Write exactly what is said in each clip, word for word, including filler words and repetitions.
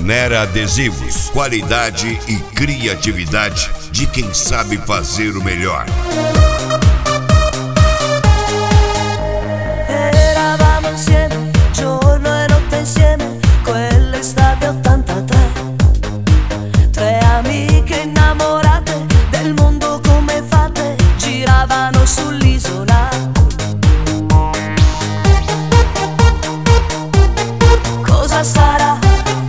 Nera Adesivos, qualidade e criatividade de quem sabe fazer o melhor. Eravamo insieme, giorno e notte insieme, quell'estate ottantatré. Tre amiche innamorate del mondo come fate, giravano sull'isola. Cosa sarà?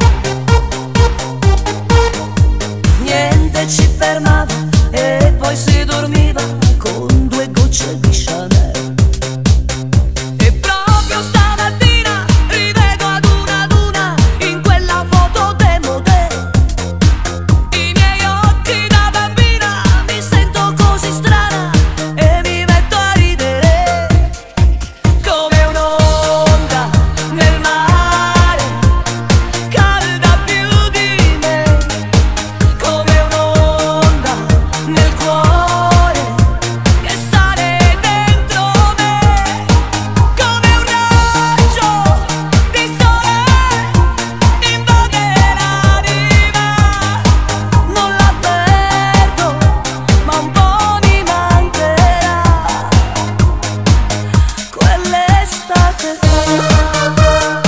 Niente ci fermava e poi si dormiva con due gocce di Chanel. E proprio stamattina rivedo ad una ad una in quella foto demodè. I miei occhi da bambina, mi sento così strana e mi metto a ridere come un'onda nel mare, calda più di me, come un'onda nel cuore che sale dentro me, come un raggio di sole invade l'anima. Non la perdo, ma un po' mi mancherà quell'estate fa.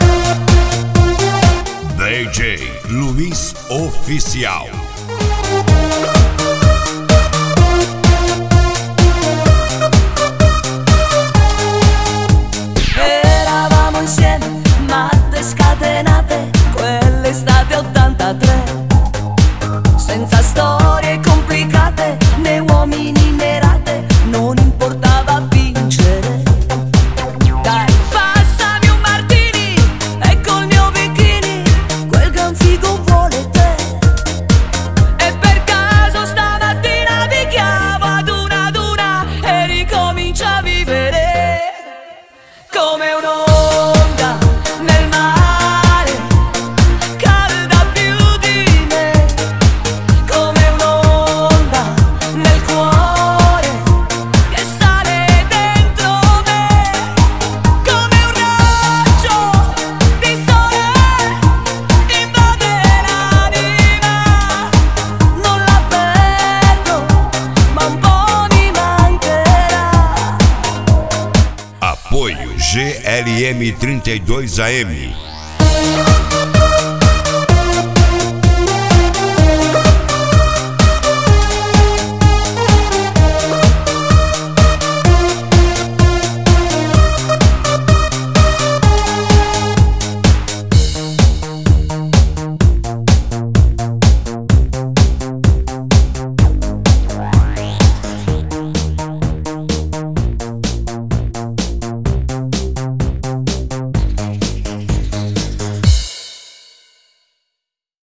D J Luiz Oficial. Eravamo insieme, matte scatenate, quell'estate ottantatré. Senza storie complicate, né uomini né rate, non importava vincere. Dai, passami un martini e col mio bikini, quel gran figo vuole te. E per caso stamattina ti chiamo ad una ad una e ricomincia a vivere come un'onda nel mare, calda più di me, come un'onda nel cuore che sale dentro me, come un raggio di sole invade l'anima. Non la perdo, ma un po' mi mancherà. Apoio G L M trinta e dois A M.